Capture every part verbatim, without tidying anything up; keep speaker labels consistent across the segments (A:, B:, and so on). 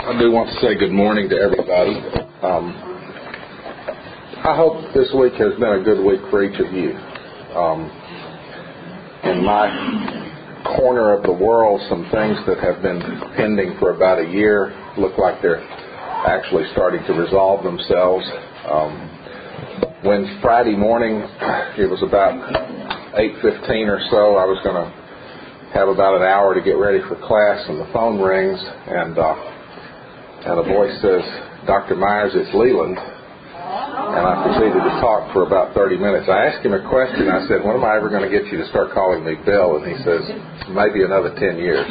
A: I do want to say good morning to everybody. Um, I hope this week has been a good week for each of you. Um, in my corner of the world, some things that have been pending for about a year look like they're actually starting to resolve themselves. Um, when Friday morning, it was about eight fifteen or so, I was going to have about an hour to get ready for class, and the phone rings, and uh, and a voice says, "Doctor Myers, it's Leland." And I proceeded to talk for about thirty minutes. I asked him a question. I said, "When am I ever going to get you to start calling me Bill?" And he says, "Maybe another ten years.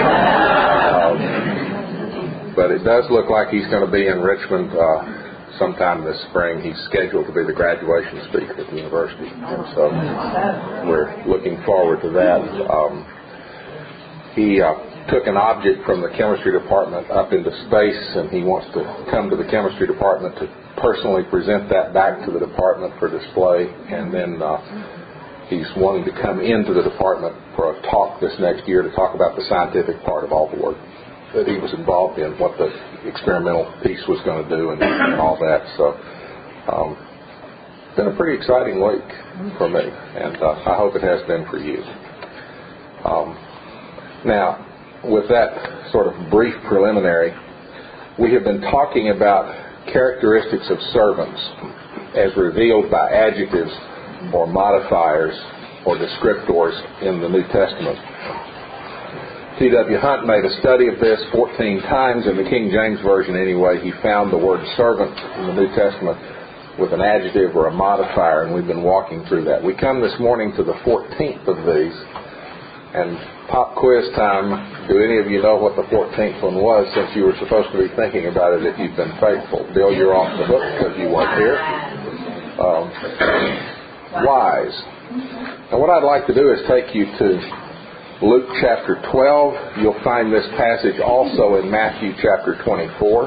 A: um, but it does look like he's going to be in Richmond uh, sometime this spring. He's scheduled to be the graduation speaker at the university. And so we're looking forward to that. Um, he... Uh, took an object from the chemistry department up into space, and he wants to come to the chemistry department to personally present that back to the department for display. And then uh, he's wanting to come into the department for a talk this next year to talk about the scientific part of all the work that he was involved in, what the experimental piece was going to do, and, and all that. So um, it's been a pretty exciting week for me, and uh, I hope it has been for you. Um, now, with that sort of brief preliminary, we have been talking about characteristics of servants as revealed by adjectives or modifiers or descriptors in the New Testament. T W Hunt made a study of this fourteen times in the King James Version anyway. He found the word servant in the New Testament with an adjective or a modifier, and we've been walking through that. We come this morning to the fourteenth of these, and pop quiz time. Do any of you know what the fourteenth one was, since you were supposed to be thinking about it if you've been faithful? Bill, you're off the hook because you weren't here. Um, wise. And what I'd like to do is take you to Luke chapter twelve. You'll find this passage also in Matthew chapter twenty-four.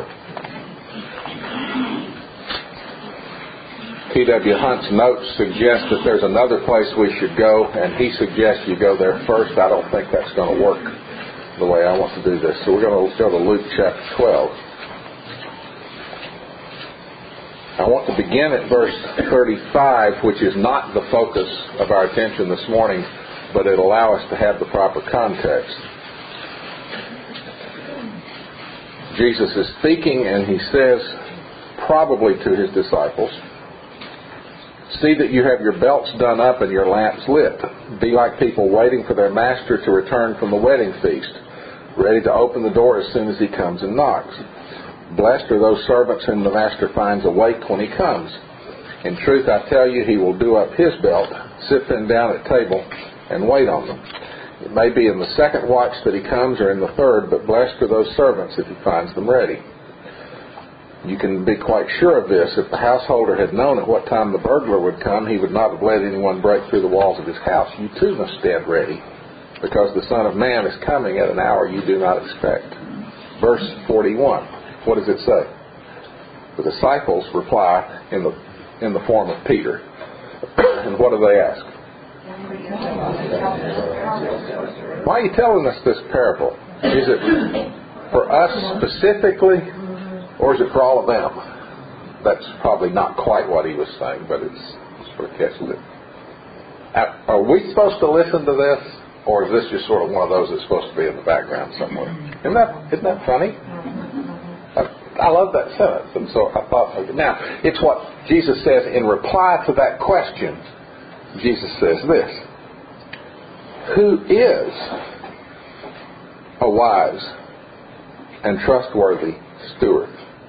A: T W Hunt's notes suggest that there's another place we should go, and he suggests you go there first. I don't think that's going to work the way I want to do this. So we're going to go to Luke chapter twelve. I want to begin at verse thirty-five, which is not the focus of our attention this morning, but it'll allow us to have the proper context. Jesus is speaking, and he says, probably to his disciples, "See that you have your belts done up and your lamps lit. Be like people waiting for their master to return from the wedding feast, ready to open the door as soon as he comes and knocks. Blessed are those servants whom the master finds awake when he comes. In truth, I tell you, he will do up his belt, sit them down at table, and wait on them. It may be in the second watch that he comes, or in the third, but blessed are those servants if he finds them ready. You can be quite sure of this. If the householder had known at what time the burglar would come, he would not have let anyone break through the walls of his house. You too must stand ready, because the Son of Man is coming at an hour you do not expect." Verse forty-one. What does it say? The disciples reply in the in the form of Peter. And what do they ask? "Why are you telling us this parable? Is it for us specifically, or is it for all of them?" That's probably not quite what he was saying, but it's sort of catches it. Are we supposed to listen to this, or is this just sort of one of those that's supposed to be in the background somewhere? Isn't that, isn't that funny? I, I love that sentence, and so I thought, now, it's what Jesus says in reply to that question. Jesus says this: "Who is a wise and trustworthy steward?"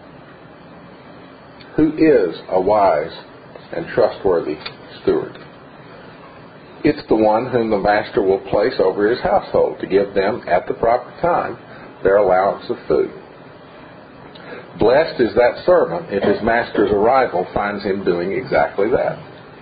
A: Who is a wise and trustworthy steward? It's the one whom the master will place over his household to give them at the proper time their allowance of food. Blessed is that servant if his master's arrival finds him doing exactly that.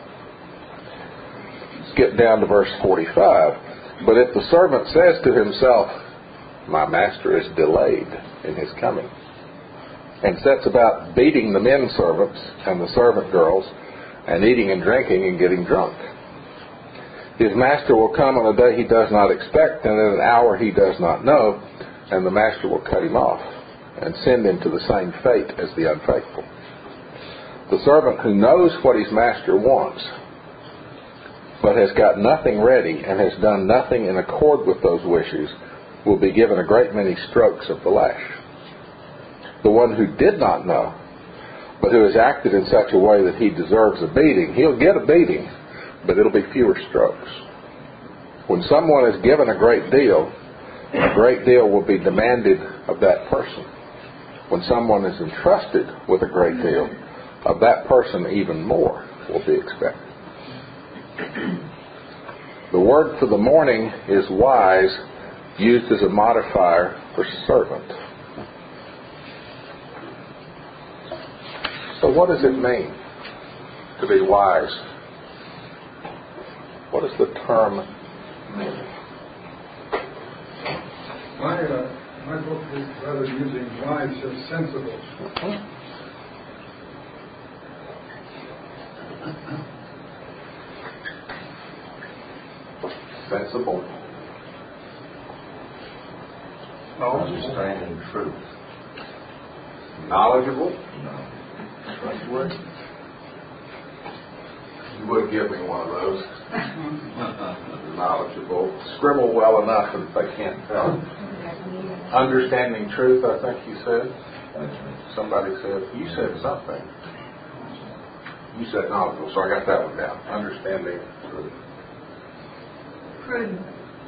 A: Skip down to verse forty-five. "But if the servant says to himself, 'My master is delayed in his coming,' and sets about beating the men servants and the servant girls, and eating and drinking and getting drunk, his master will come on a day he does not expect, and in an hour he does not know, and the master will cut him off and send him to the same fate as the unfaithful. The servant who knows what his master wants, but has got nothing ready and has done nothing in accord with those wishes, will be given a great many strokes of the lash. The one who did not know, but who has acted in such a way that he deserves a beating, he'll get a beating, but it'll be fewer strokes. When someone is given a great deal, a great deal will be demanded of that person. When someone is entrusted with a great deal, of that person even more will be expected. The word for the morning is wise, used as a modifier for servant. So what does it mean to be wise? What does the term mean?
B: My, uh, my book is rather using wise as sensible.
A: Mm-hmm. Sensible.
C: Understanding truth.
A: Knowledgeable.
C: No. Trustworthy.
A: You would give me one of those. Knowledgeable. Scribble well enough if they can't tell. Understanding truth, I think you said. Somebody said, you said something. You said knowledgeable, so I got that one down. Understanding truth.
D: Prudent.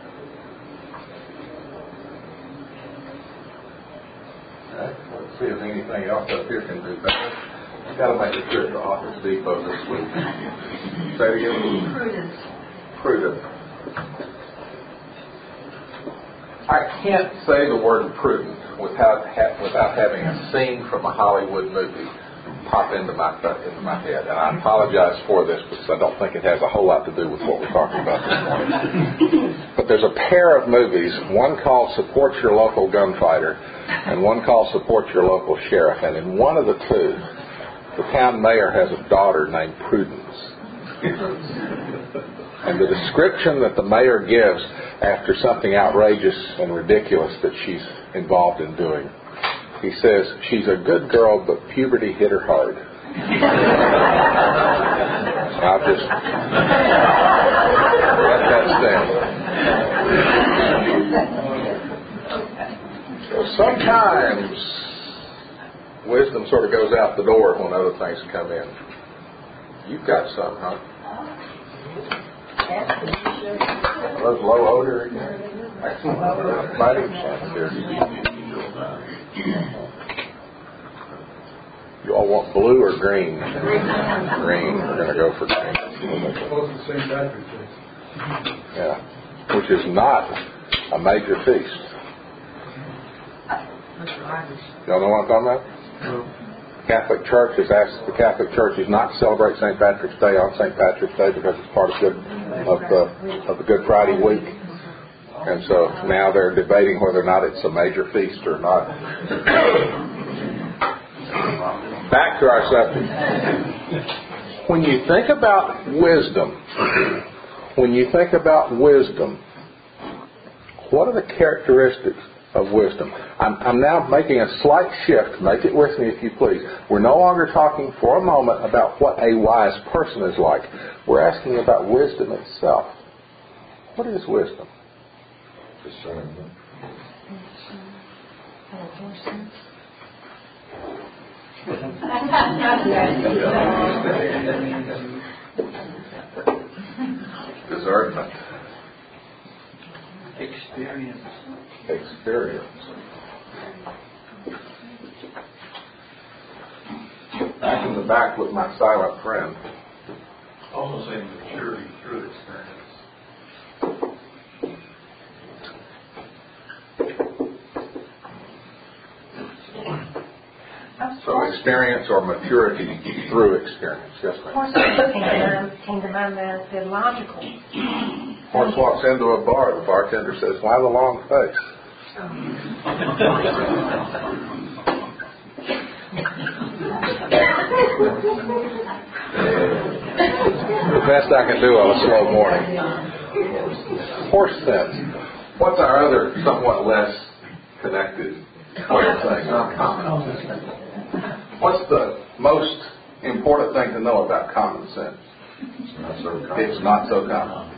A: Okay, let's see if anything else up here can do better. I've got to make a trip to Office Depot this week. Say it again.
D: Prudent.
A: Prudent. I can't say the word prudent without ha- without having a scene from a Hollywood movie pop into my into my head, and I apologize for this because I don't think it has a whole lot to do with what we're talking about this morning. But there's a pair of movies, one called Support Your Local Gunfighter, and one called Support Your Local Sheriff. And in one of the two, the town mayor has a daughter named Prudence. And the description that the mayor gives after something outrageous and ridiculous that she's involved in doing, he says, she's a good girl, but puberty hit her hard. I'll just let that stand. So sometimes wisdom sort of goes out the door when other things come in. You've got some, huh? Are those low odor again? Excellent. Fighting chance here. You all want blue or green? Green. We're going to go for green.
B: Close to Saint Patrick's Day.
A: Yeah. Which is not a major feast. Y'all know what I'm talking about?
B: No.
A: Catholic Church has asked the Catholic Churches not to celebrate Saint Patrick's Day on Saint Patrick's Day because it's part of good of the of the Good Friday week. And so now they're debating whether or not it's a major feast or not. Back to our subject. When you think about wisdom, when you think about wisdom, what are the characteristics of wisdom? I'm, I'm now making a slight shift. Make it with me if you please. We're no longer talking for a moment about what a wise person is like. We're asking about wisdom itself. What is wisdom?
C: Discernment.
A: Discernment.
C: Experience.
A: Experience. Back in the back with my silent friend.
C: Also saying maturity through experience.
A: So experience or maturity through experience. Yes,
D: Of
A: ma'am.
D: course, the came to mind, came to mind that I said logical.
A: Horse walks into a bar. The bartender says, "Why the long face?" The best I can do on a slow morning. Horse sense. What's our other somewhat less connected What do you think? Uncommon. What's the most important thing to know about common sense? It's not so common. It's not so common.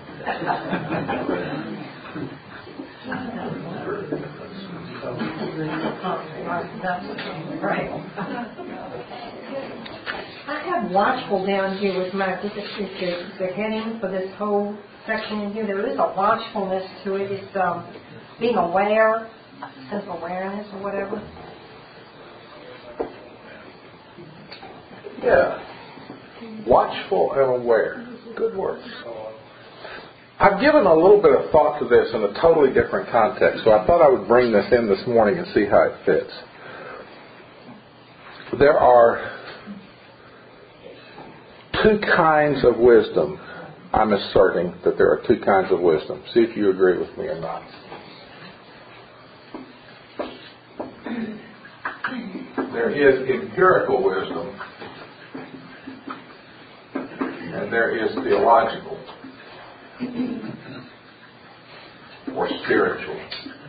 D: Right. I have watchful down here with my, this is the, the heading for this whole section in here. There is a watchfulness to it. It's um, being aware, sense of awareness or whatever.
A: Yeah. Watchful and aware. Good words. I've given a little bit of thought to this in a totally different context, so I thought I would bring this in this morning and see how it fits. There are two kinds of wisdom. I'm asserting that there are two kinds of wisdom. See if you agree with me or not. There is empirical wisdom, and there is theological or spiritual.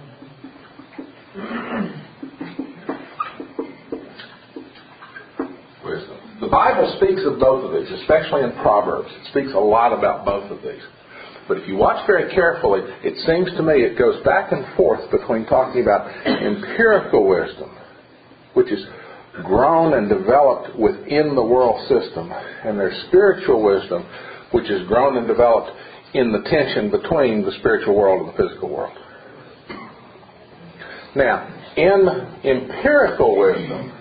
A: Wisdom. The Bible speaks of both of these, especially in Proverbs. It speaks a lot about both of these. But if you watch very carefully, it seems to me it goes back and forth between talking about empirical wisdom, which is grown and developed within the world system, and there's spiritual wisdom, which is grown and developed in the tension between the spiritual world and the physical world. Now, in empirical wisdom,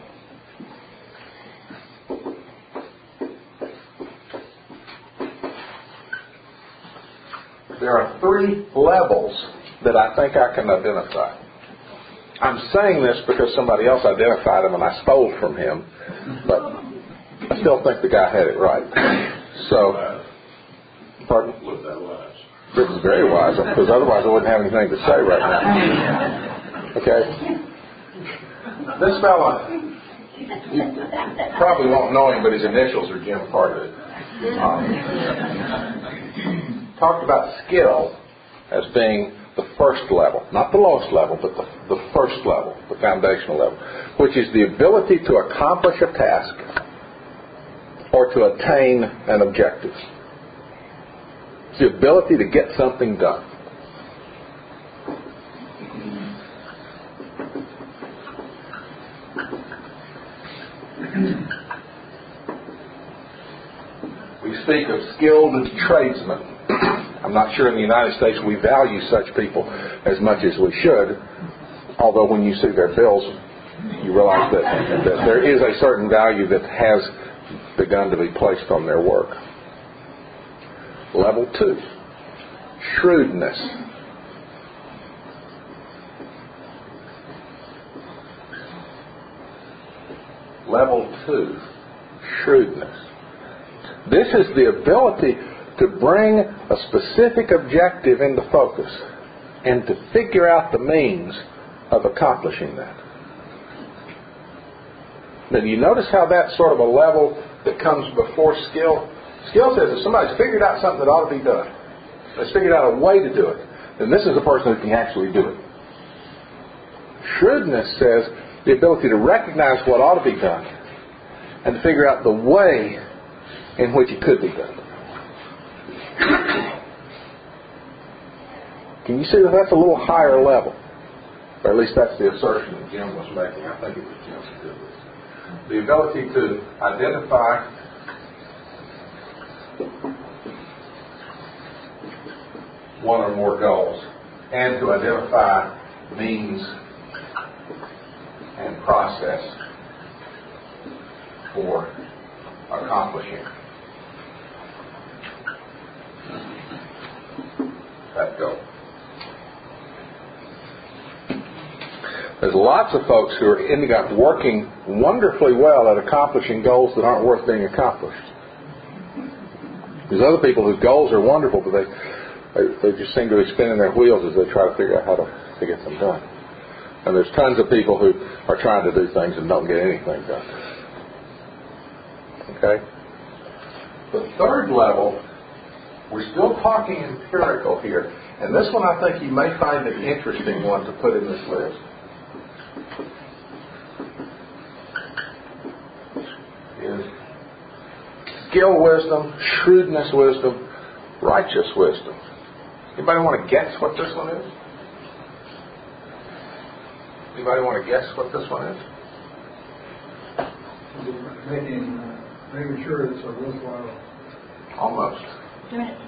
A: there are three levels that I think I can identify. I'm saying this because somebody else identified them and I stole from him, but I still think the guy had it right. So, pardon?
C: Look that wise.
A: This is very wise, because otherwise I wouldn't have anything to say right now. Okay? This fella, you probably won't know him, but his initials are Jim Carter. Um, talked about skill as being the first level, not the lowest level, but the, the first level, the foundational level, which is the ability to accomplish a task or to attain an objective. It's the ability to get something done. We speak of skilled tradesmen. I'm not sure in the United States we value such people as much as we should, although when you see their bills, you realize that, that there is a certain value that has begun to be placed on their work. Level two, shrewdness. Level two, shrewdness. This is the ability to bring a specific objective into focus and to figure out the means of accomplishing that. Now, do you notice how that's sort of a level that comes before skill? Skill says if somebody's figured out something that ought to be done, has figured out a way to do it, then this is a person who can actually do it. Shrewdness says the ability to recognize what ought to be done and to figure out the way in which it could be done. Can you see that that's a little higher level? Or at least that's the assertion that Jim was making. I think it was Jim who did this. The ability to identify one or more goals and to identify means and process for accomplishing that goal. There's lots of folks who are ending up working wonderfully well at accomplishing goals that aren't worth being accomplished. There's other people whose goals are wonderful, but they, they they just seem to be spinning their wheels as they try to figure out how to, to get them done. And there's tons of people who are trying to do things and don't get anything done. Okay? The third level, we're still talking empirical here. And this one I think you may find an interesting one to put in this list. skill wisdom, shrewdness wisdom, righteous wisdom. Anybody want to guess what this one is? Anybody want to guess what this one is?
B: Making, uh, making sure it's a worthwhile.
A: Almost.
D: Doing it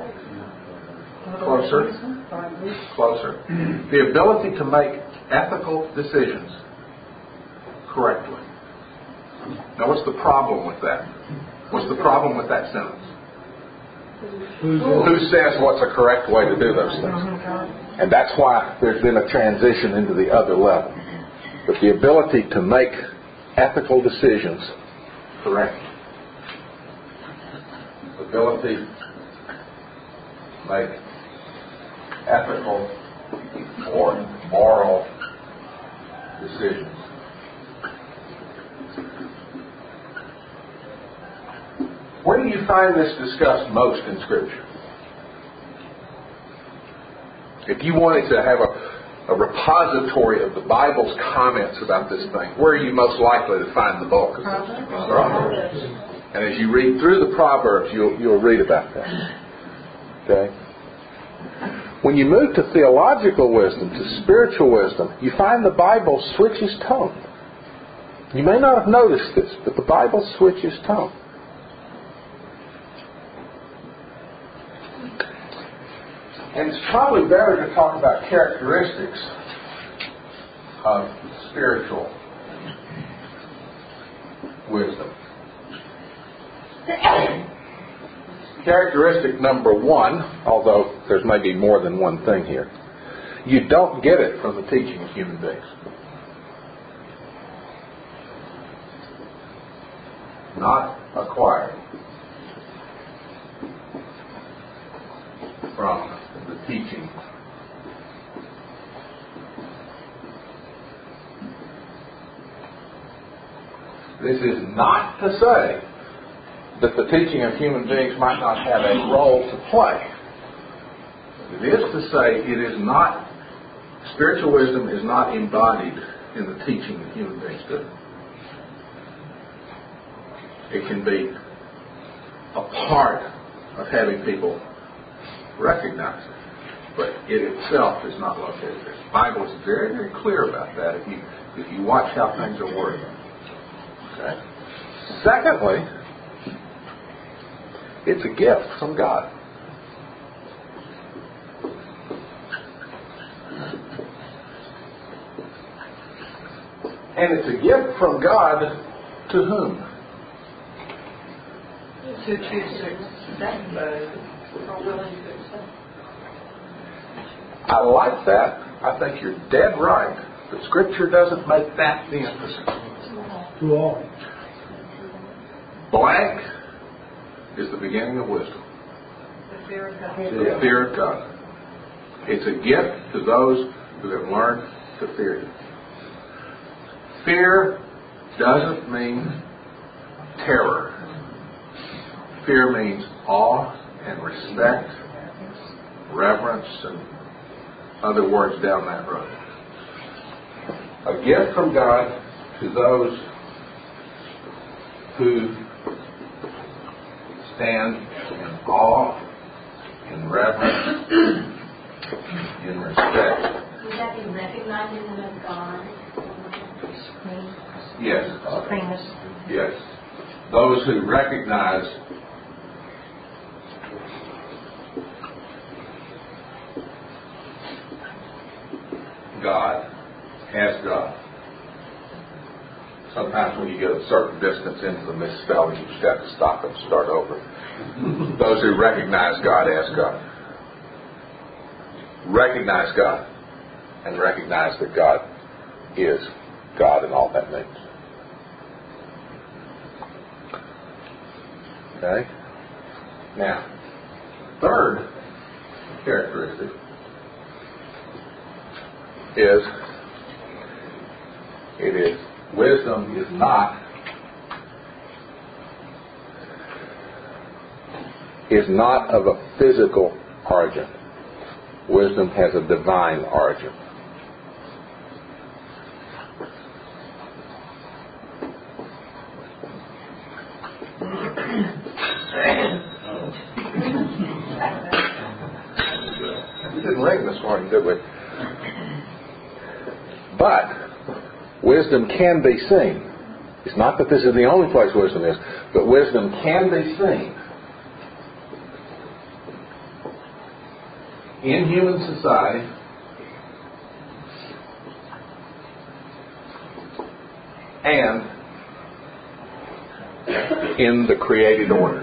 A: Closer. Closer. The ability to make ethical decisions correctly. Now, what's the problem with that? What's the problem with that sentence? Who says what's a correct way to do those things? And that's why there's been a transition into the other level. But the ability to make ethical decisions correctly. The ability to make ethical or moral decisions. Where do you find this discussed most in Scripture? If you wanted to have a, a repository of the Bible's comments about this thing, where are you most likely to find the bulk of this? Proverbs. And as you read through the Proverbs, you'll, you'll read about that. Okay? When you move to theological wisdom, to spiritual wisdom, you find the Bible switches tone. You may not have noticed this, but the Bible switches tone. And it's probably better to talk about characteristics of spiritual wisdom. Characteristic number one, although there's maybe more than one thing here, you don't get it from the teaching of human beings. Not acquired from the teaching. This is not to say that the teaching of human beings might not have a role to play. It is to say it is not, spiritual wisdom is not embodied in the teaching that human beings do. It can be a part of having people recognize it, but it itself is not located there. The Bible is very, very clear about that if you if you watch how things are worded. Okay. Secondly, it's a gift from God. And it's a gift from God to whom?
D: To choose to accept those or willing to accept.
A: I like that. I think you're dead right. But Scripture doesn't make that the emphasis.
B: To all.
A: Blank is the beginning of wisdom.
D: The fear of God.
A: The fear of God. It's a gift to those who have learned to fear Him. Fear doesn't mean terror. Fear means awe and respect, reverence, and other words down that road. A gift from God to those who stand in awe, in reverence, in respect.
E: Would that be recognizing Him as God?
A: Yes.
D: Supremeness.
A: Yes. Those who recognize God as God. Sometimes when you get a certain distance into the misspelling, you just have to stop and start over. Those who recognize God as God. Recognize God and recognize that God is God and all that means. Okay? Now, third characteristic is it is wisdom is not is not of a physical origin. Wisdom has a divine origin. morning, did we? But wisdom can be seen. It's not that this is the only place wisdom is, but wisdom can be seen in human society and in the created order.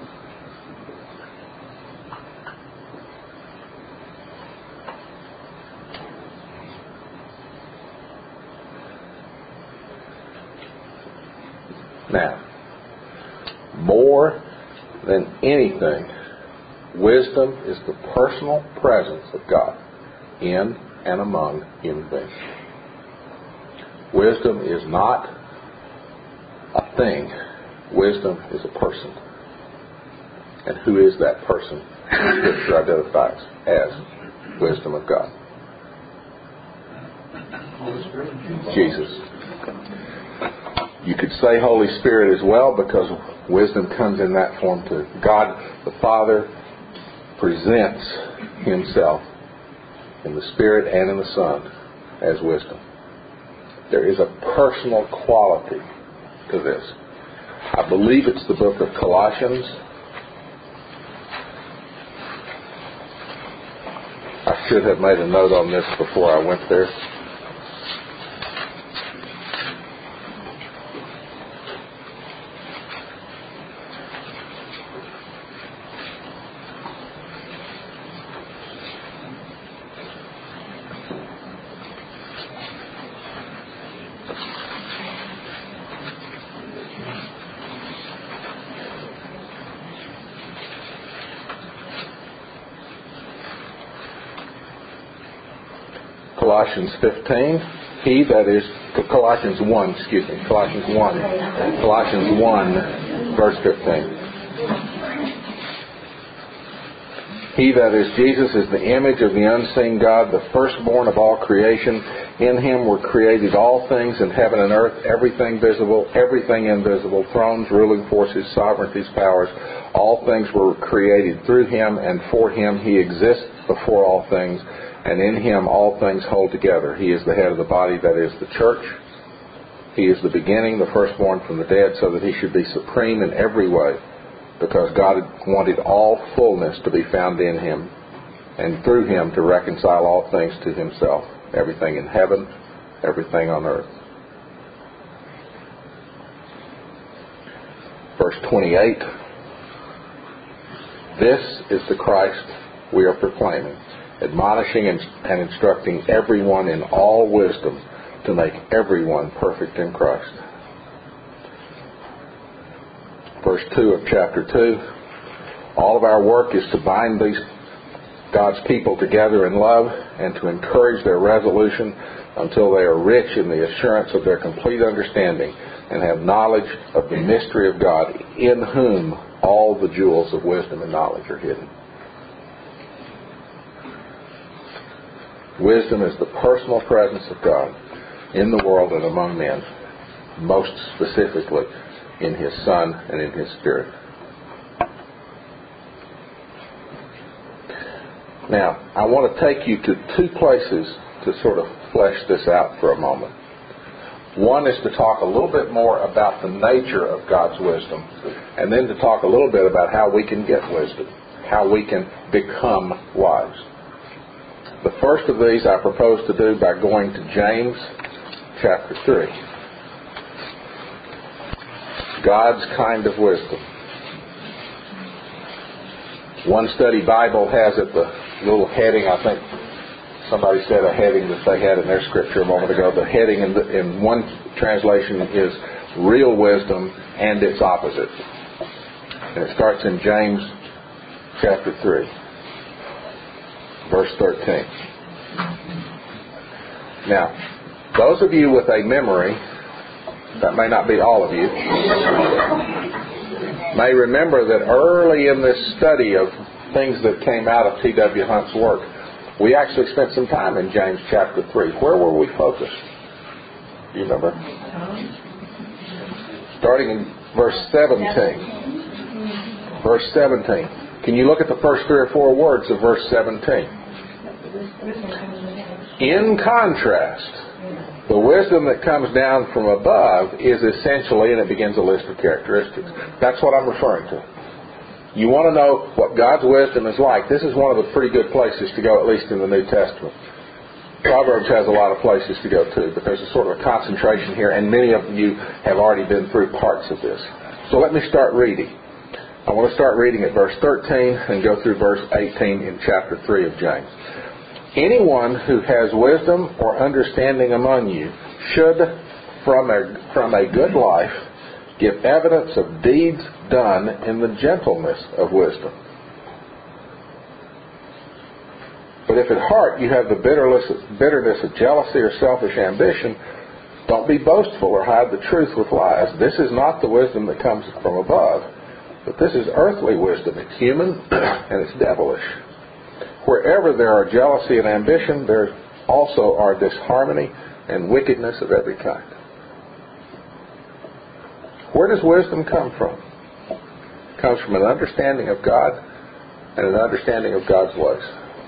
A: Now, more than anything, wisdom is the personal presence of God in and among human beings. Wisdom is not a thing. Wisdom is a person. And who is that person? Scripture identifies as wisdom of God. Jesus. You could say Holy Spirit as well, because wisdom comes in that form too. God the Father presents Himself in the Spirit and in the Son as wisdom. There is a personal quality to this. I believe it's the book of Colossians. I should have made a note on this before I went there. Colossians fifteen, he that is, Colossians one, excuse me, Colossians one, Colossians one, verse fifteen. He that is Jesus is the image of the unseen God, the firstborn of all creation. In Him were created all things in heaven and earth, everything visible, everything invisible, thrones, ruling forces, sovereignties, powers. All things were created through Him, and for Him He exists before all things. And in Him all things hold together. He is the head of the body, that is the church. He is the beginning, the firstborn from the dead, so that He should be supreme in every way, because God wanted all fullness to be found in Him, and through Him to reconcile all things to Himself, everything in heaven, everything on earth. Verse twenty-eight, this is the Christ we are proclaiming, admonishing and instructing everyone in all wisdom to make everyone perfect in Christ. Verse two of chapter two, all of our work is to bind these God's people together in love and to encourage their resolution until they are rich in the assurance of their complete understanding and have knowledge of the mystery of God, in whom all the jewels of wisdom and knowledge are hidden. Wisdom is the personal presence of God in the world and among men, most specifically in His Son and in His Spirit. Now, I want to take you to two places to sort of flesh this out for a moment. One is to talk a little bit more about the nature of God's wisdom, and then to talk a little bit about how we can get wisdom, how we can become wise. The first of these I propose to do by going to James chapter three. God's kind of wisdom. One Study Bible has it, the little heading, I think somebody said a heading that they had in their scripture a moment ago. The heading in, the, in one translation is real wisdom and its opposite. And it starts in James chapter three. Verse thirteen. Now, those of you with a memory, that may not be all of you, may remember that early in this study of things that came out of T W Hunt's work, we actually spent some time in James chapter three. Where were we focused? Do you remember? Starting in verse seventeen. Verse seventeen. Can you look at the first three or four words of verse seventeen? In contrast, the wisdom that comes down from above is essentially, and it begins a list of characteristics. That's what I'm referring to. You want to know what God's wisdom is like. This is one of the pretty good places to go, at least in the New Testament. Proverbs has a lot of places to go to, but there's a sort of a concentration here, and many of you have already been through parts of this. So let me start reading. I want to start reading at verse thirteen and go through verse eighteen in chapter three of James. Anyone who has wisdom or understanding among you should, from a, from a good life, give evidence of deeds done in the gentleness of wisdom. But if at heart you have the bitterness, bitterness of jealousy or selfish ambition, don't be boastful or hide the truth with lies. This is not the wisdom that comes from above, but this is earthly wisdom. It's human and it's devilish. Wherever there are jealousy and ambition, there also are disharmony and wickedness of every kind. Where does wisdom come from? It comes from an understanding of God and an understanding of God's ways.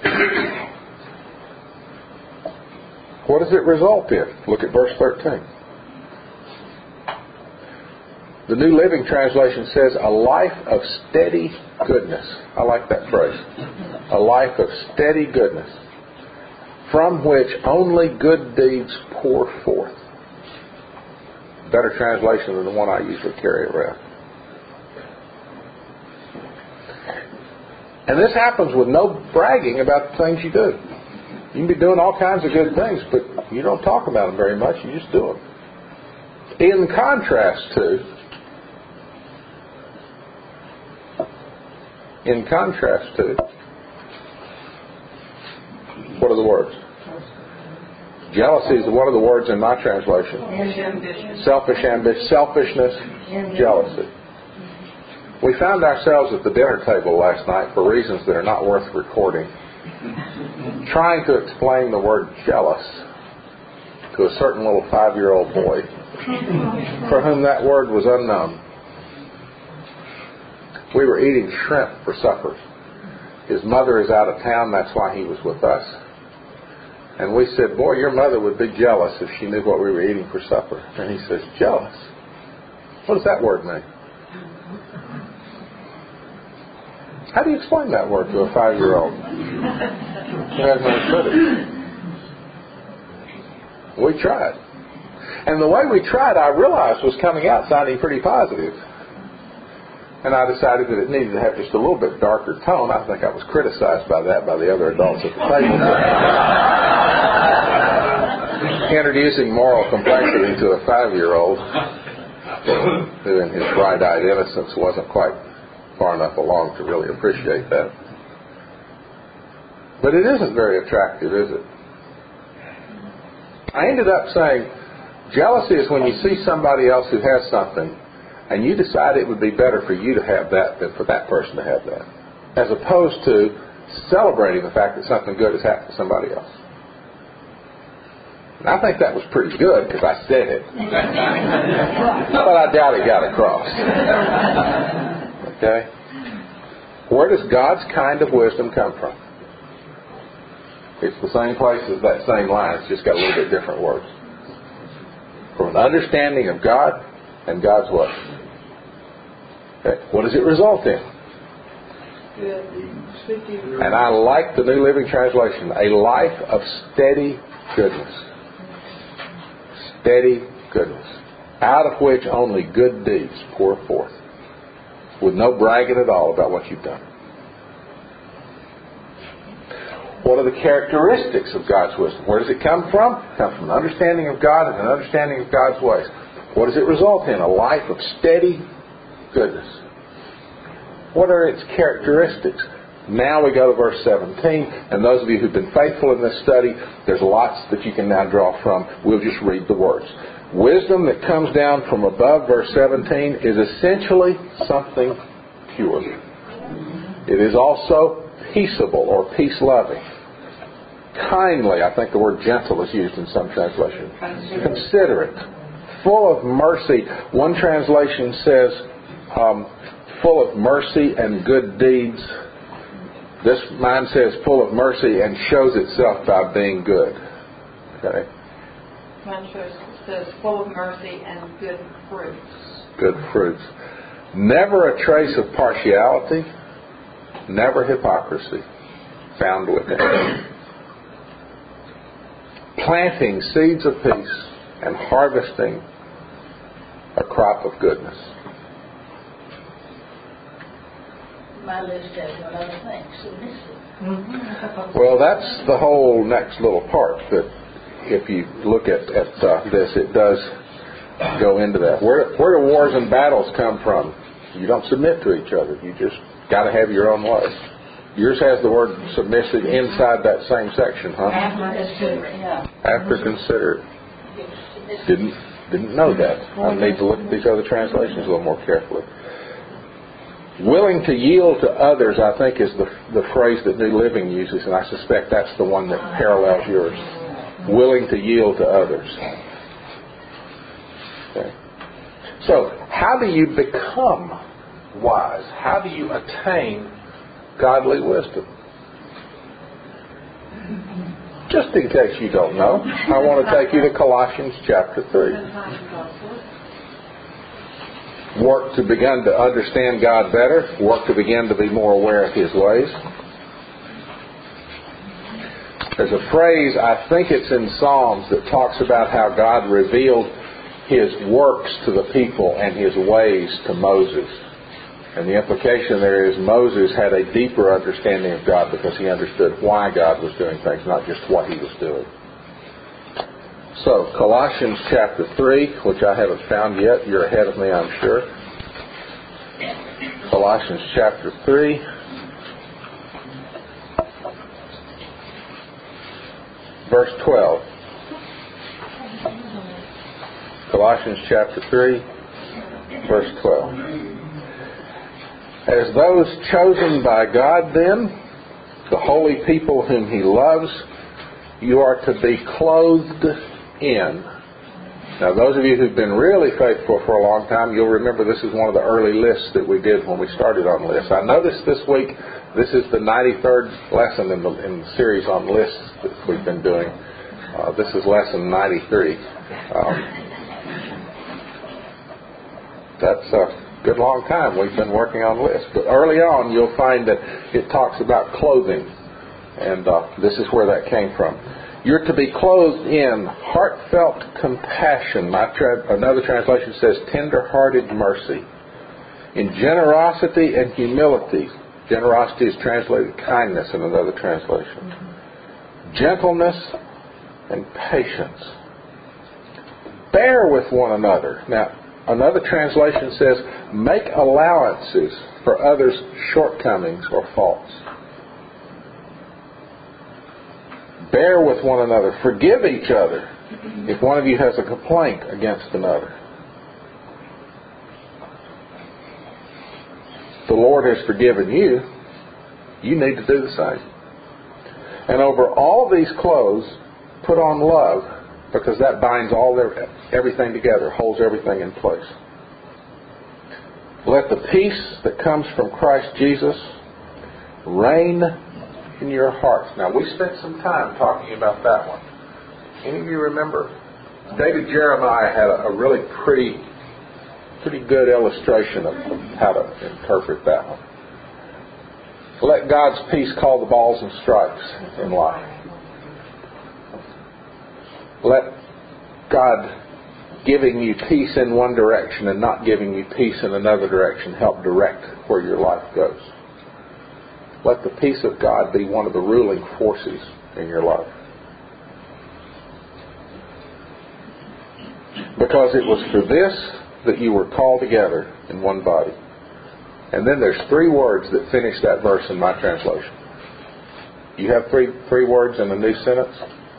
A: What does it result in? Look at verse thirteen. The New Living Translation says, a life of steady goodness. I like that phrase. A life of steady goodness, from which only good deeds pour forth. Better translation than the one I usually carry around. And this happens with no bragging about the things you do. You can be doing all kinds of good things, but you don't talk about them very much. You just do them. In contrast to, in contrast to, what are the words? Jealousy is one of the words in my translation.
D: Ambition.
A: Selfish ambition, selfishness, jealousy. We found ourselves at the dinner table last night for reasons that are not worth recording, trying to explain the word jealous to a certain little five-year-old boy for whom that word was unknown. We were eating shrimp for supper. His mother is out of town, that's why he was with us. And we said, boy, your mother would be jealous if she knew what we were eating for supper. And he says, jealous? What does that word mean? How do you explain that word to a five-year-old who hasn't understood it? We tried. And the way we tried, I realized, was coming out sounding pretty positive. And I decided that it needed to have just a little bit darker tone. I think I was criticized by that by the other adults at the table. Introducing moral complexity to a five-year-old who in his bright-eyed innocence wasn't quite far enough along to really appreciate that. But it isn't very attractive, is it? I ended up saying jealousy is when you see somebody else who has something and you decide it would be better for you to have that than for that person to have that, as opposed to celebrating the fact that something good has happened to somebody else. And I think that was pretty good because I said it. But I doubt it got across. Okay? Where does God's kind of wisdom come from? It's the same place as that same line. It's just got a little bit different words. From an understanding of God and God's way. Okay. What does it result in? And I like the New Living Translation. A life of steady goodness. Steady goodness. Out of which only good deeds pour forth. With no bragging at all about what you've done. What are the characteristics of God's wisdom? Where does it come from? It comes from an understanding of God and an understanding of God's ways. What does it result in? A life of steady goodness. What are its characteristics? Now we go to verse seventeen, and those of you who've been faithful in this study, there's lots that you can now draw from. We'll just read the words. Wisdom that comes down from above, verse seventeen, is essentially something pure. It is also peaceable or peace-loving. Kindly, I think the word gentle is used in some translations. Considerate. Full of mercy. One translation says, um, full of mercy and good deeds. This mine says full of mercy and shows itself by being good. Okay.
F: Mine shows, says full of mercy and good fruits.
A: Good fruits. Never a trace of partiality, never hypocrisy found within it. Planting seeds of peace and harvesting a crop of goodness.
E: My list has one other thing, submissive.
D: Mm-hmm.
A: Well, that's the whole next little part that if you look at, at uh, this, it does go into that. Where, where do wars and battles come from? You don't submit to each other. You just got to have your own way. Yours has the word submissive inside that same section, huh?
E: After considerate, yeah.
A: After considered. Didn't didn't know that. I need to look at these other translations a little more carefully. Willing to yield to others, I think, is the the phrase that New Living uses, and I suspect that's the one that parallels yours. Willing to yield to others. Okay. So, how do you become wise? How do you attain godly wisdom? Just in case you don't know, I want to take you to Colossians chapter three. Work to begin to understand God better. Work to begin to be more aware of His ways. There's a phrase, I think it's in Psalms, that talks about how God revealed His works to the people and His ways to Moses. And the implication there is Moses had a deeper understanding of God because he understood why God was doing things, not just what He was doing. So, Colossians chapter three, which I haven't found yet. You're ahead of me, I'm sure. Colossians chapter three. Verse twelve. Colossians chapter three, verse twelve. As those chosen by God then, the holy people whom He loves, you are to be clothed in. Now, those of you who've been really faithful for a long time, you'll remember this is one of the early lists that we did when we started on lists. I noticed this week, this is the ninety-third lesson in the, in the series on lists that we've been doing. Uh, this is lesson ninety-three. Um, that's a good long time we've been working on lists. But early on, you'll find that it talks about clothing. And uh, this is where that came from. You're to be clothed in heartfelt compassion. My tra- another translation says tender-hearted mercy. In generosity and humility. Generosity is translated kindness in another translation. Gentleness and patience. Bear with one another. Now, another translation says, make allowances for others' shortcomings or faults. Bear with one another. Forgive each other if one of you has a complaint against another. The Lord has forgiven you. You need to do the same. And over all these clothes, put on love, because that binds all their, everything together, holds everything in place. Let the peace that comes from Christ Jesus reign in your hearts. Now, we spent some time talking about that one. Any of you remember? David Jeremiah had a, a really pretty, pretty good illustration of, of how to interpret that one. Let God's peace call the balls and strikes in life. Let God giving you peace in one direction and not giving you peace in another direction help direct where your life goes. Let the peace of God be one of the ruling forces in your life. Because it was for this that you were called together in one body. And then there's three words that finish that verse in my translation. You have three three words in the new sentence?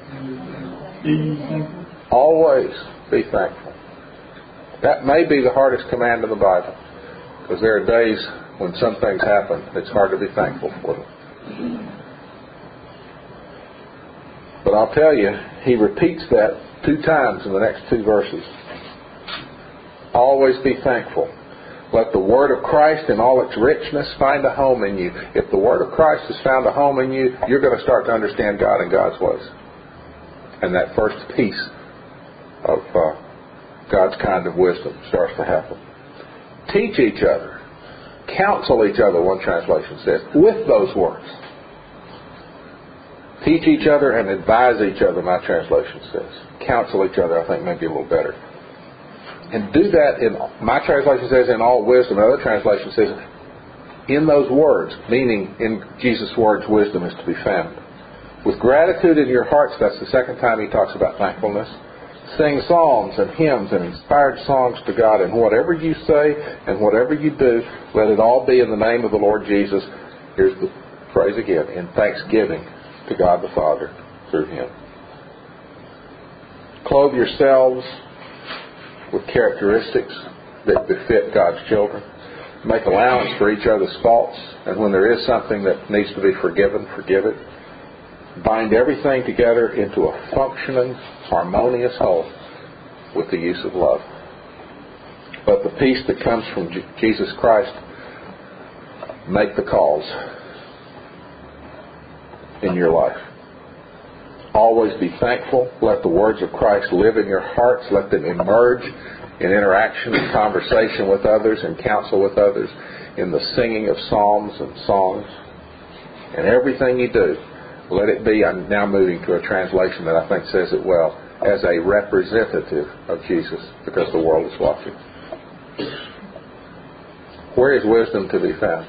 A: Always be thankful. That may be the hardest command in the Bible. Because there are days when some things happen, it's hard to be thankful for them. But I'll tell you, he repeats that two times in the next two verses. Always be thankful. Let the Word of Christ in all its richness find a home in you. If the Word of Christ has found a home in you, you're going to start to understand God and God's ways. And that first piece of uh, God's kind of wisdom starts to happen. Teach each other. Counsel each other, one translation says, with those words. Teach each other and advise each other, my translation says. Counsel each other, I think, may be a little better. And do that in, my translation says, in all wisdom. Another translation says, in those words, meaning in Jesus' words, wisdom is to be found. With gratitude in your hearts, that's the second time he talks about thankfulness. Sing psalms and hymns and inspired songs to God. And whatever you say and whatever you do, let it all be in the name of the Lord Jesus. Here's the phrase again, in thanksgiving to God the Father through Him. Clothe yourselves with characteristics that befit God's children. Make allowance for each other's faults, and when there is something that needs to be forgiven, forgive it. Bind everything together into a functioning, harmonious whole with the use of love. But the peace that comes from J- Jesus Christ, make the calls in your life. Always be thankful. Let the words of Christ live in your hearts. Let them emerge in interaction and conversation with others and counsel with others, in the singing of psalms and songs. And everything you do, let it be, I'm now moving to a translation that I think says it well, as a representative of Jesus, because the world is watching. Where is wisdom to be found?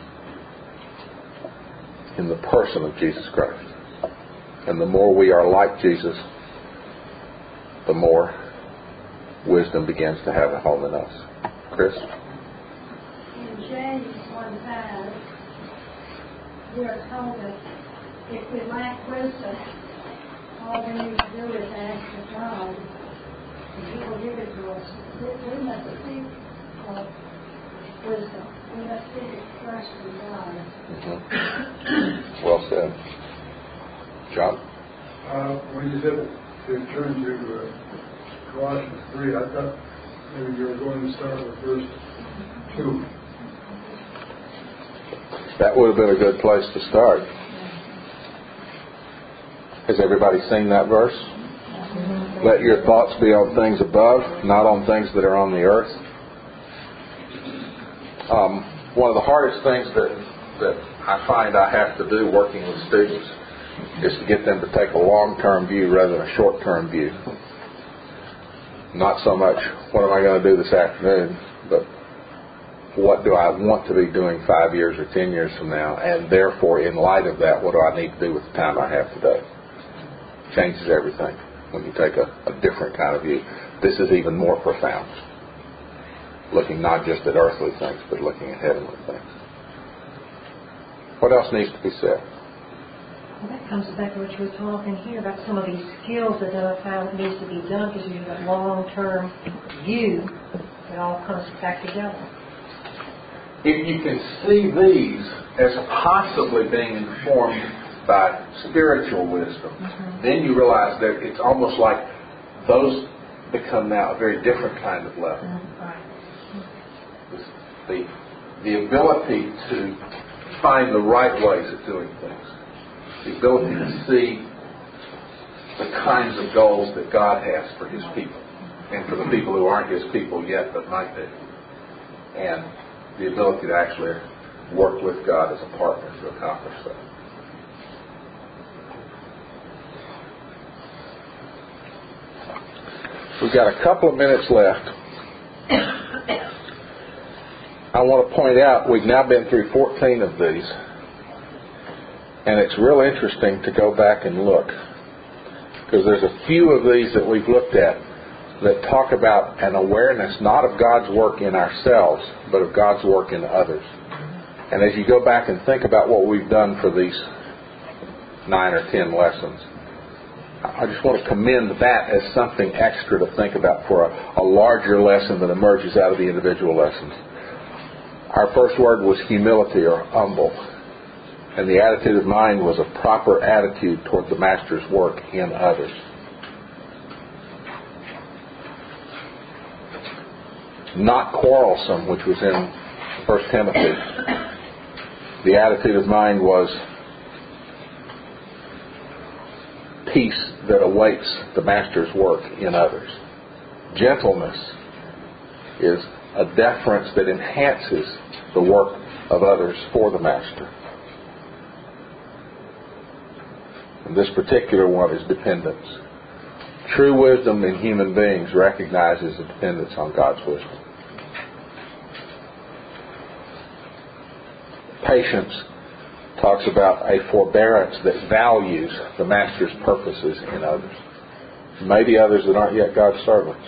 A: In the person of Jesus Christ. And the more we are like Jesus, the more wisdom begins to have a home in us. Chris?
G: In James one five, we are told that if we lack wisdom, all we need to do is ask of God, and He will give it to us. We, we must seek uh, wisdom. We must seek it first from God.
A: Mm-hmm. Well said. John?
B: Uh, when you said to turn to uh, Colossians three, I thought maybe you were going to start with verse two.
A: That would have been a good place to start. Has everybody seen that verse? Let your thoughts be on things above, not on things that are on the earth. Um, one of the hardest things that, that I find I have to do working with students is to get them to take a long-term view rather than a short-term view. Not so much, what am I going to do this afternoon, but what do I want to be doing five years or ten years from now, and therefore, in light of that, what do I need to do with the time I have today? Changes everything when you take a, a different kind of view. This is even more profound. Looking not just at earthly things, but looking at heavenly things. What else needs to be said?
D: Well, that comes back to what you were talking here about some of these skills that I found needs to be done because you have a long-term view. It all comes back together.
A: If you can see these as possibly being informed by spiritual wisdom, mm-hmm. then you realize that it's almost like those become now a very different kind of level.
D: Mm-hmm. Right.
A: The, the ability to find the right ways of doing things. The ability to see the kinds of goals that God has for His people. And for the people who aren't His people yet but might be. And the ability to actually work with God as a partner to accomplish that. We've got a couple of minutes left. I want to point out we've now been through fourteen of these. And it's real interesting to go back and look. Because there's a few of these that we've looked at that talk about an awareness not of God's work in ourselves, but of God's work in others. And as you go back and think about what we've done for these nine or ten lessons, I just want to commend that as something extra to think about for a, a larger lesson that emerges out of the individual lessons. Our first word was humility or humble. And the attitude of mind was a proper attitude toward the Master's work in others. not quarrelsome, which was in First Timothy. The attitude of mind was peace that awaits the master's work in others. Gentleness is a deference that enhances the work of others for the master. And this particular one is dependence. True wisdom in human beings recognizes a dependence on God's wisdom. Patience talks about a forbearance that values the master's purposes in others. Maybe others that aren't yet God's servants.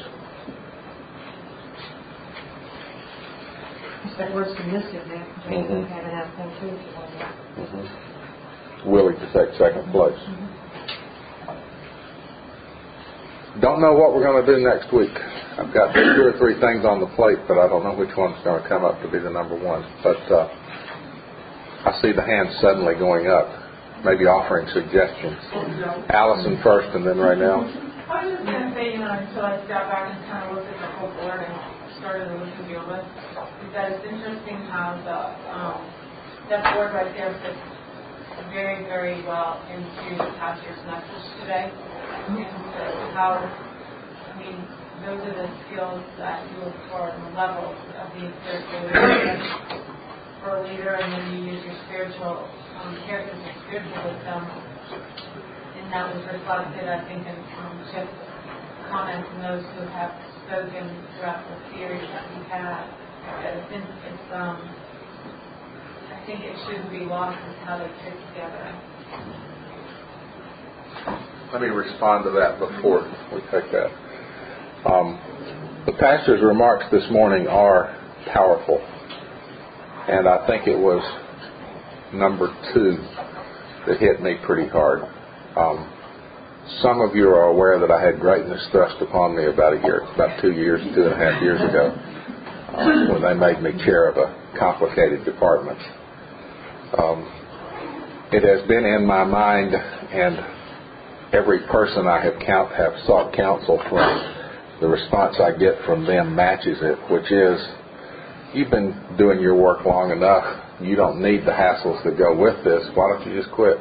D: It's that word submissive there.
A: Mm-hmm.
D: Have an outcome too, if you want that.
A: Mm-hmm. Willing to take second place. Mm-hmm. Don't know what we're going to do next week. I've got two or three things on the plate, but I don't know which one's going to come up to be the number one. But uh, I see the hands suddenly going up, maybe offering suggestions. Allison first, and then right now.
F: I was just going to say, you know, until I got back and kind of looked at the whole board and started to listen to your list, is that it's interesting how the um, that board right there fits very, very well into the pastor's message today. And how, I mean, those are the skills that you look for and the levels of being spiritual leader for a leader, and then you use your spiritual um, characters of spiritual wisdom. And that was reflected, I think, in um, Chip's comments and those who have spoken throughout the series that we have. That it's, it's um, I think it shouldn't be lost in how they fit together.
A: Let me respond to that before we take that. Um, the pastor's remarks this morning are powerful. And I think it was number two that hit me pretty hard. Um, some of you are aware that I had greatness thrust upon me about a year, about two years, two and a half years ago, uh, when they made me chair of a complicated department. Um, it has been in my mind, and every person I have count, have sought counsel from, the response I get from them matches it, which is, you've been doing your work long enough. You don't need the hassles that go with this. Why don't you just quit?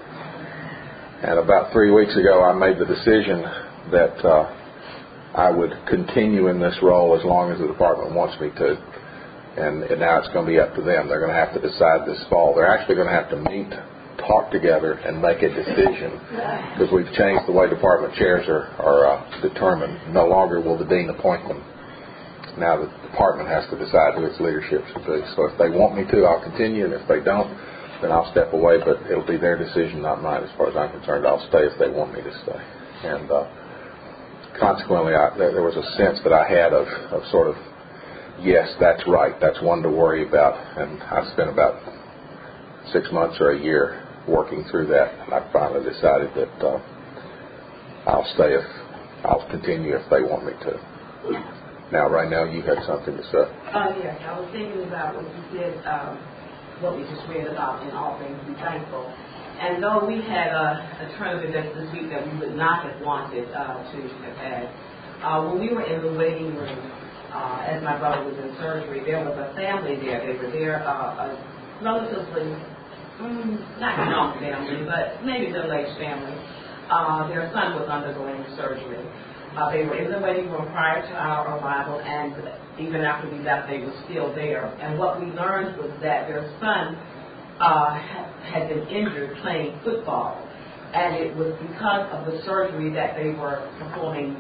A: And about three weeks ago, I made the decision that uh, I would continue in this role as long as the department wants me to. And, and now it's going to be up to them. They're going to have to decide this fall. They're actually going to have to meet, talk together, and make a decision, because we've changed the way department chairs are, are uh, determined. No longer will the dean appoint them. Now the department has to decide who its leadership should be. So if they want me to, I'll continue, and if they don't, then I'll step away. But it'll be their decision, not mine. As far as I'm concerned, I'll stay if they want me to stay. And uh, consequently, I, there, there was a sense that I had of, of sort of, yes, that's right. That's one to worry about. And I spent about six months or a year working through that, and I finally decided that uh, I'll stay if I'll continue if they want me to. Now, right now, you had something to say.
H: Uh, yes, I was thinking about what you said, um, what we just read about in All Things Be Thankful. And though we had a, a turn of events this week that we would not have wanted uh, to have had, uh, when we were in the waiting room, uh, as my brother was in surgery, there was a family there. They were there, uh, a relatively, mm, not young family, but maybe middle-aged family. Uh, their son was undergoing surgery. Uh, they were in the waiting room prior to our arrival, and even after we left, they were still there. And what we learned was that their son uh, had been injured playing football, and it was because of the surgery that they were performing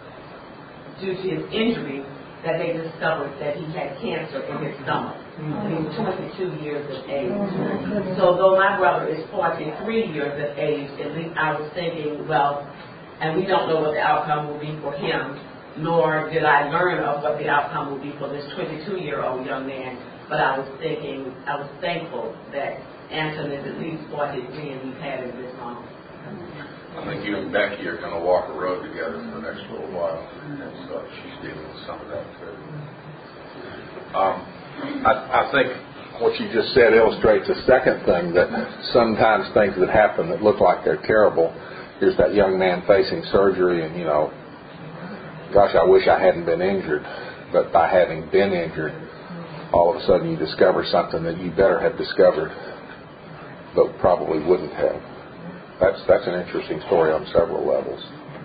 H: due to his injury that they discovered that he had cancer in his stomach. Mm-hmm. He was twenty-two years of age. Mm-hmm. So though my brother is forty-three years of age, at least I was thinking, well, and we don't know what the outcome will be for him, nor did I learn of what the outcome will be for this twenty-two-year-old young man. But I was thinking, I was thankful that Anton is at least forty-three and we've had him this long.
A: I think you and Becky are going to walk a road together for the next little while, and so she's dealing with some of that too. Um, I, I think what you just said illustrates a second thing, that sometimes things that happen that look like they're terrible. Here's that young man facing surgery, and, you know, gosh, I wish I hadn't been injured. but by having been injured, all of a sudden you discover something that you better have discovered, but probably wouldn't have. That's that's an interesting story on several levels.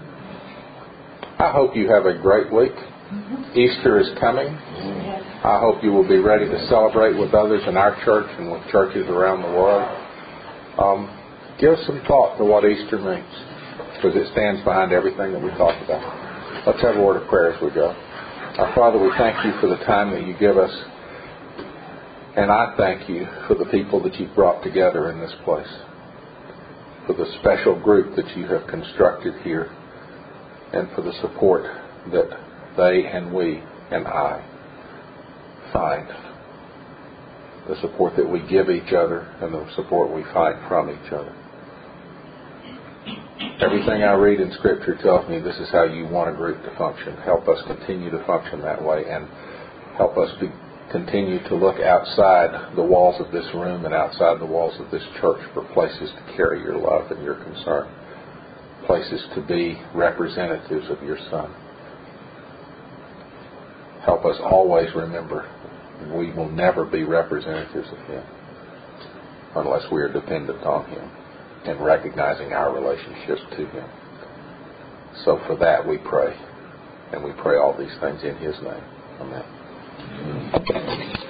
A: I hope you have a great week. Easter is coming. I hope you will be ready to celebrate with others in our church and with churches around the world. Um, give some thought to what Easter means, because it stands behind everything that we talked about. Let's have a word of prayer as we go. Our Father, we thank you for the time that you give us, and I thank you for the people that you've brought together in this place, for the special group that you have constructed here, and for the support that they and we and I find, the support that we give each other and the support we find from each other. Everything I read in Scripture tells me this is how you want a group to function. Help us continue to function that way, and help us be, continue to look outside the walls of this room and outside the walls of this church for places to carry your love and your concern, places to be representatives of your Son. Help us always remember we will never be representatives of Him unless we are dependent on Him and recognizing our relationship to Him. So for that we pray, and we pray all these things in His name. Amen.